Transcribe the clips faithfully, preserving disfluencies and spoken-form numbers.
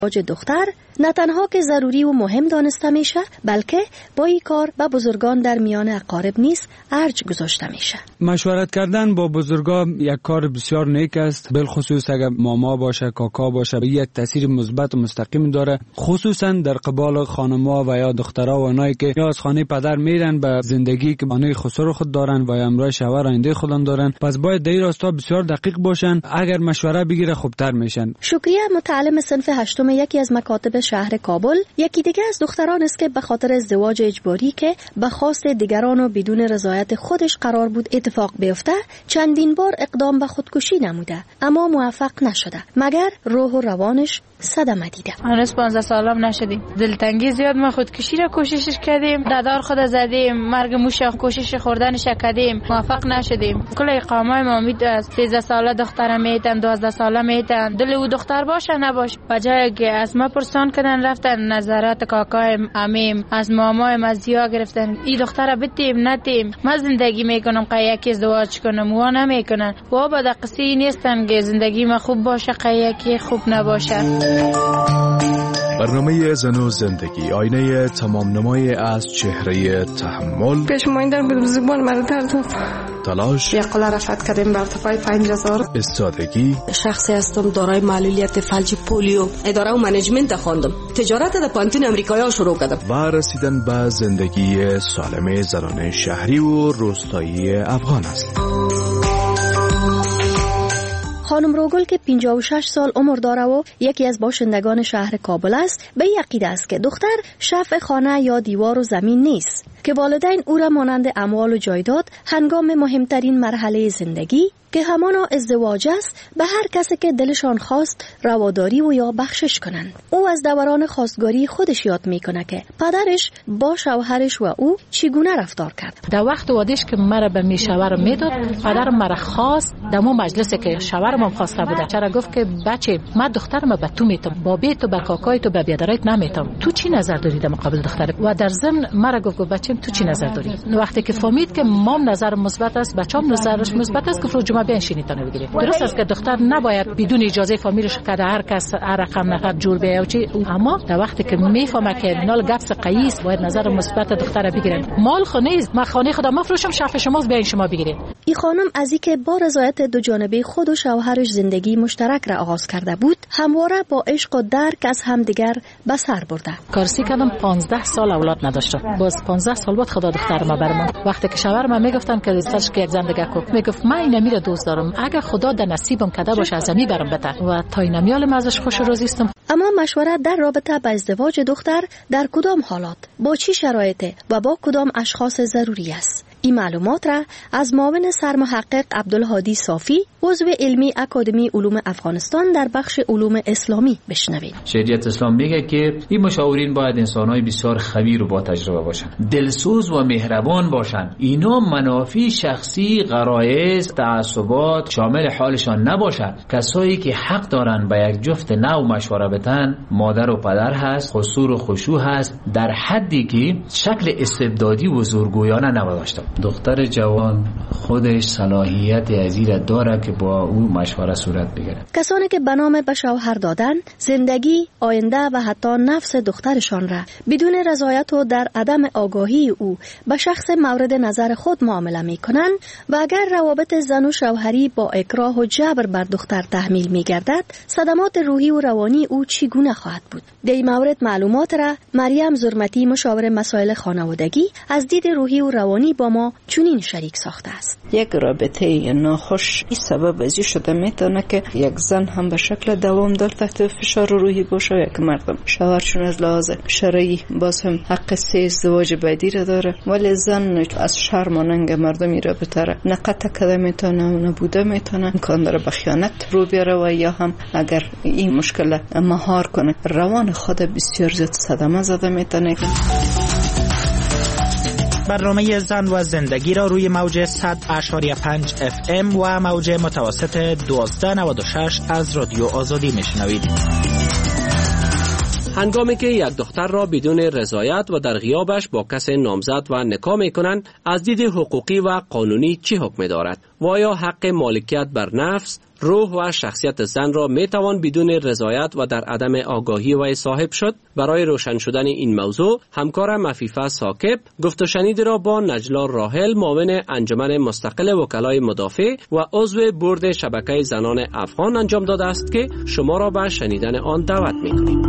ازدواج دختر نه تنها که ضروری و مهم دانسته میشه، بلکه با این کار با بزرگان در میان اقارب نیز ارج گذاشته میشه. مشورت کردن با بزرگا یک کار بسیار نیک است، بالخصوص اگر ماما باشه، کاکا باشه، یک تاثیر مثبت و مستقیم داره، خصوصا در قبال خانم‌ها و یا دخترها و اونایی که یا از خانه پدر میرن به زندگی که خانه خسرو خود دارن و یا امرای شوهر آینده خودن دارن. پس باید در این راستا بسیار دقیق باشن، اگر مشوره بگیره خوبتر میشن. شکریه متعلم صنف هشتم یکی از مکاتب شهر کابل، یکی دیگه از دختران است که به خاطر ازدواج اجباری که به خواست دیگران و بدون رضایت خودش قرار بود اتفاق بیفته، چندین بار اقدام به خودکشی نموده اما موفق نشده، مگر روح و روانش صدمه دیده. هنوز پانزده سالم نشدیم، دلتنگی زیاد ما خودکشی را کوشش کردیم، دادار خود زدیم، مرگ موش کوشش خوردنش کردیم، موفق نشدیم. کل اقامه ما امید است سیزده ساله دختر میتن، دوازده ساله میتن، دل او دختر باشه نباشه. بجای که از ما پرسان کردن رفتن نظرات کاکایم، عمیم، از مامایم، از زیا گرفتن این دختر بتیم نتیم. ما زندگی میکنم قیاکی ازدواج کنم و نمیکنن و بعد قصی نیستن که زندگی ما خوب باشه قیاکی خوب نباشه. برنامه زن و زندگی، آینه تمام نمای از چهره تحمل. پیش ما این در بدون زبان مرا درد تلاش، یک قلعه رفت کردیم بر ارتفاع پنج هزار. استادگی، شخصی هستم دارای معلولیت فلج پولیو، اداره و منیجمنت خواندم، تجارت در پانتون امریکایی ها شروع کردم و رسیدن به زندگی سالم زنان شهری و روستایی افغان است. خانم روگل که پنجاه و شش سال عمر داره و یکی از باشندگان شهر کابل است، به عقیده است که دختر شفع خانه یا دیوار و زمین نیست، که والدین او را مانند اموال و جایداد هنگام مهمترین مرحله زندگی که همانا ازدواج است به هر کسی که دلشان خواست رواداری و یا بخشش کنند. او از دوران خواستگاری خودش یاد میکنه که پدرش با شوهرش و او چگونه رفتار کرد. در وقت وادیش که مرا به می شوهر میداد، پدرم مرا خواست در مو مجلسی که شوهرم خواسته بوده، چرا گفت که بچه من دخترم به تو میتم، با بیت و به کاکای تو به بیادرایت نمیتم، تو چی نظر داری در مقابل دخترت؟ و در ضمن مرا گفت بچه تو چی نظر داری؟ وقتی که فهمید که مام نظر مثبت است، بچه‌م نظرش مثبت است، گفت جمعه بنشینید تا بگیرید. درست است که دختر نباید بدون اجازه فامیلش که هر کس هر رقم نفر جور بیاو چی، اما در وقتی که میفهمه که نال گپس قیس باید نظر مثبت دختر بگیرن. مال خو نیست، من خانه خودم مفروشم، شرف شماست بیاین شما بگیرید. این خانم از اینکه با رضایت دو جانبه خود و شوهرش زندگی مشترک را آغاز کرده بود، همواره با عشق و درک از همدیگر به سر برده. کارسی کردم پانزده سال اولاد نداشته، باز پانزده سال بعد خدا دختر ما برام. وقتی که شوهرم میگفتن که دوستش که یک زندگی کو، میگفت من این میره دوست دارم، اگر خدا در نصیبم کده باشه از می برم بهتر و تا این میالم ازش خوش روزی استم. اما مشورت در رابطه با ازدواج دختر در کدام حالات، با چی شرایط و با کدام اشخاص ضروری است؟ این معلومات را از معاون سرمحقق عبدالهادی صافی، عضو علمی اکادمی علوم افغانستان در بخش علوم اسلامی بشنوید. شریعت اسلام میگه که این مشاورین باید انسان‌های بسیار خبیر و با تجربه باشن، دلسوز و مهربان باشن. اینا منافع شخصی، غرایز، تعصبات شامل حالشان نباشد. کسایی که حق دارن به یک جفت نو مشوره بدن، مادر و پدر هست، قصور و خشوع هست، در حدی که شکل استبدادی و زورگویانه نباشد. دختر جوان خودش صلاحیت ازیر داره که با او مشوره صورت بگیره. کسانی که به نام به شوهر دادن زندگی، آینده و حتی نفس دخترشان را بدون رضایت و در عدم آگاهی او به شخص مورد نظر خود معامله میکنند و اگر روابط زن و شوهری با اکراه و جبر بر دختر تحمیل میگردد، صدمات روحی و روانی او چگونه خواهد بود؟ در این مورد معلومات را مریم زرمتی، مشاور مسائل خانوادگی، از دید روحی و روانی با ما چنین شریک ساخته است. یک رابطه ناخوش این سبب ازی شده میتونه که یک زن هم به شکل دوامدار تحت فشار روحی باشه و یک مردم. شوهرشون از لحاظ شرعی باز هم حق سه ازدواج بعدی را داره، ولی زن از شرم و ننگ مردمی رابطه را نه قطع کده میتونه و نه بوده میتونه، امکان داره به خیانت رو بیاره و یا هم اگر این مشکل مهار کنه روان خود بسیار زیاد صدمه زده میتونه. برنامه زن و زندگی را روی موج صد اشاری پنج اف ام و موج متوسط دوازده نود و شش از رادیو آزادی میشنوید. هنگامی که یک دختر را بدون رضایت و در غیابش با کسی نامزد و نکاح می‌کنند، از دید حقوقی و قانونی چه حکم دارد؟ و آیا حق مالکیت بر نفس، روح و شخصیت زن را میتوان بدون رضایت و در عدم آگاهی وی صاحب شد؟ برای روشن شدن این موضوع همکارم عفیفه ثاقب گفت و شنید را با نجلا راحل، معاون انجمن مستقل وکلای مدافع و عضو بورد شبکه زنان افغان انجام داده است که شما را به شنیدن آن دعوت می‌کنیم.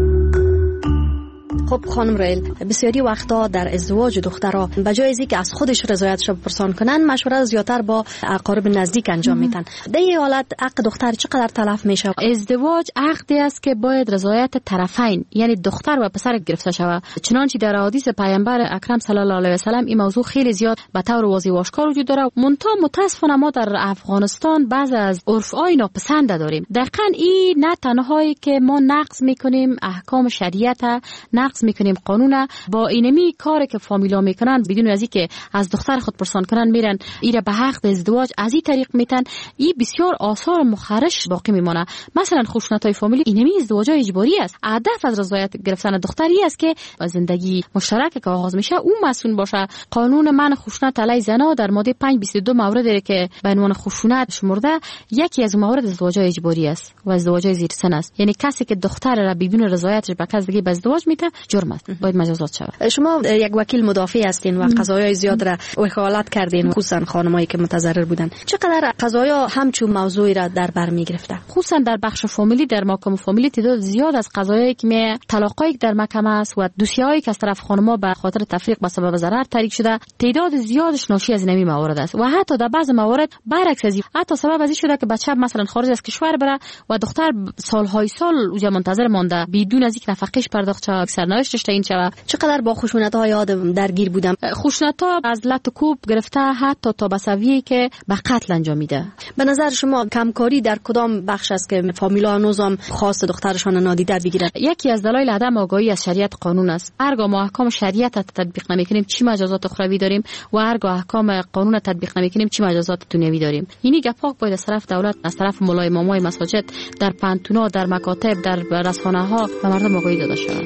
خب خانم ریل، بسیاری وقتا در ازدواج دخترها به جای از اینکه از خودش رضایتش بپرسان کنن، مشوره زیاتر با اقارب نزدیک انجام میدن. در این حالت حق دختر چقدر تلف میشه؟ ازدواج عقدی است که باید رضایت طرفین، یعنی دختر و پسر گرفته شود. چنانچه در حدیث پیامبر اکرم صلی الله علیه و سلم این موضوع خیلی زیاد به طور واضح و آشکار وجود داره. منتها متاسفانه ما در افغانستان بعض از عرف‌های ناپسند داریم. دقیقاً این نه تنهایی که ما نقض میکنیم احکام شریعت، نقض میکنیم قانون، با اینمی کاری که فامیلا میکنن بدون از اینکه از دختر خود پرسان کنن میرن ایره به حق ازدواج از این طریق میتن. این بسیار آثار مخرش باقی میمونه. مثلا خشونت‌های فامیلی اینمی ازدواج اجباری است. هدف از رضایت گرفتن دختری است که زندگی مشترک که آغاز میشه اون مسئول باشه. قانون من خشونت علیه زنها در ماده پنج بیست و دو موردی که به عنوان خشونت شمرده، یکی از موارد ازدواج اجباری است و ازدواج زیر سن است. یعنی کسی که دختر را بدون رضایتش به کس دیگه به ازدواج میته جرم است، باید مجازات شود. شما یک وکیل مدافع هستین و قضایای زیاد را وکالت کردین، خصوصا خانمایی که متضرر بودن. چقدر قضایا همچون موضوعی را در بر میگرفته؟ خصوصا در بخش فامیلی، در محکمه فامیلی تعداد زیاد از قضایایی که می طلاقایی در محکمه است و دوسیه‌ای که از طرف خانم‌ها به خاطر تفریق به سبب ضرر تاریک شده، تعداد زیادش ناشی از نمی موارد است و حتی در بعض موارد برعکس از این، حتی سبب از این شده که بچه مثلا خارج از کشور بره و دختر سالهای سال اونجا منتظر مانده بدون از اینکه نفقه‌اش پرداخت شه، سرنوشتش تعیین شه. چقدر با خشونت‌های آدم درگیر بودم. خشونت‌ها از لط و کوب گرفته حتی تا به سویه که به قتل انجام میده. به نظر شما کمکاری در کدام بخش است که فامیلا نظام خاص دخترشان نادیده بگیرن؟ یکی از دلایل عدم آگاهی از شریعت قانون است. هرگاه ما احکام شریعت تطبیق نمی‌کنیم چی مجازات اخروی داریم و هرگاه احکام قانون تطبیق نمی‌کنیم چی مجازات دنیوی داریم. اینی گپا باید از طرف دولت، از طرف مولای امامای مساجد، در پنتونا، در مکاتب، در رسانه‌ها به مردم آگاهی داده شود.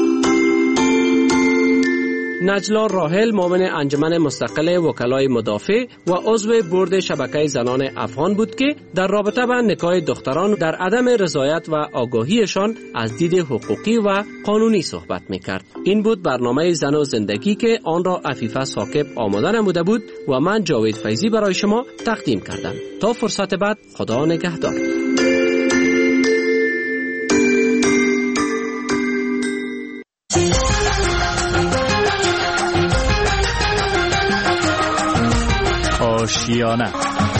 نجلا راحل، معاون انجمن مستقل وکلای مدافع و عضو بورد شبکه زنان افغان بود که در رابطه با نکاح دختران در عدم رضایت و آگاهیشان از دید حقوقی و قانونی صحبت میکرد. این بود برنامه زن و زندگی که آن را عفیفه ثاقب آماده نموده بود و من جاوید فیضی برای شما تقدیم کردم. تا فرصت بعد، خدا نگهدار. آشیانه،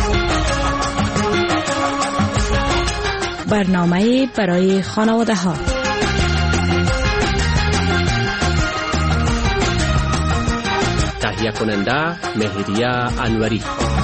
برنامه برای خانواده ها. تهیه کننده مهریه انوری.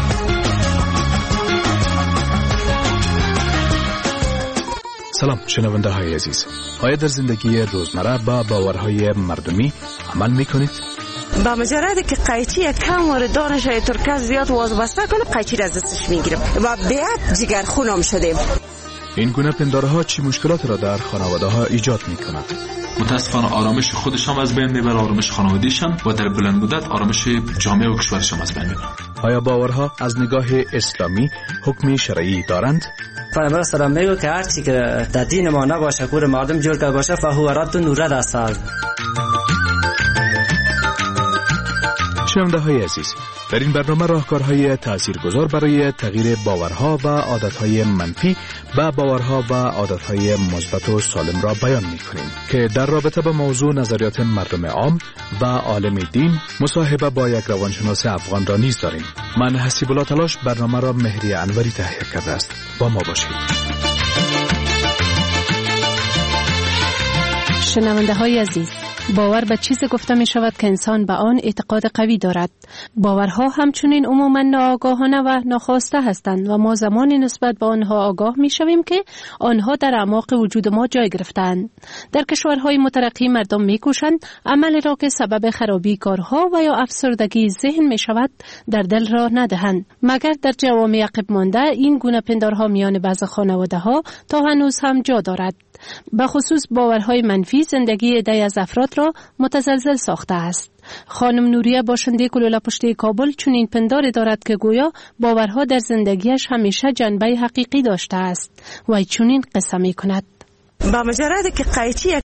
سلام شنونده های عزیز. آیا در زندگی روزمره با باورهای مردمی عمل میکنید؟ با مجرد که قیچی کم وارد دانش های ترکز زیاد وازبسته کنه، قیچی را از دستش میگیرم و بیاد جگر خونم شدیم. این گونه پندارها چی مشکلات را در خانواده ها ایجاد میکنند؟ متاسفانه آرامش خودش هم از بین میبره، آرامش خانواده‌اش هم و در بلند مدت آرامش جامعه و کشورش هم از بین میبره. آیا باورها از نگاه اسلامی حکم شرعی دارند؟ پیامبر سلام میگه که هرچی که در دین ما نباشه، کور مردم جور کرده باشه، فهو رد و رد است. شنونده های عزیز، در این برنامه راهکارهای تاثیرگذار برای تغییر باورها و عادتهای منفی به باورها و عادتهای مثبت و سالم را بیان می‌کنیم که در رابطه با موضوع نظریات مردم عام و عالم دین مصاحبه با یک روانشناس افغان را نیز داریم. من حسیب الله تلاش برنامه را مهریه انوری تهیه کرده است. با ما باشید. شنونده های عزیز، باور به چیزی گفته می شود که انسان به آن اعتقاد قوی دارد. باورها همچنین عموما ناآگاهانه و ناخواسته هستند و ما زمانی نسبت به آنها آگاه می شویم که آنها در اعماق وجود ما جای گرفتند. در کشورهای مترقی مردم می کوشند عملی را که سبب خرابی کارها و یا افسردگی ذهن می شود در دل را ندهند، مگر در جوامع عقب مانده این گونه پندارها میان بعض خانواده ها تا هنوز هم جا دارد. به خصوص باورهای منفی زندگی عده‌ای از افراد را متزلزل ساخته است. خانم نوریه باشنده گلوله پشتی کابل چنین پنداری دارد که گویا باورها در زندگیش همیشه جنبه حقیقی داشته است و چنین قصه می کند. با مجرد که قیچی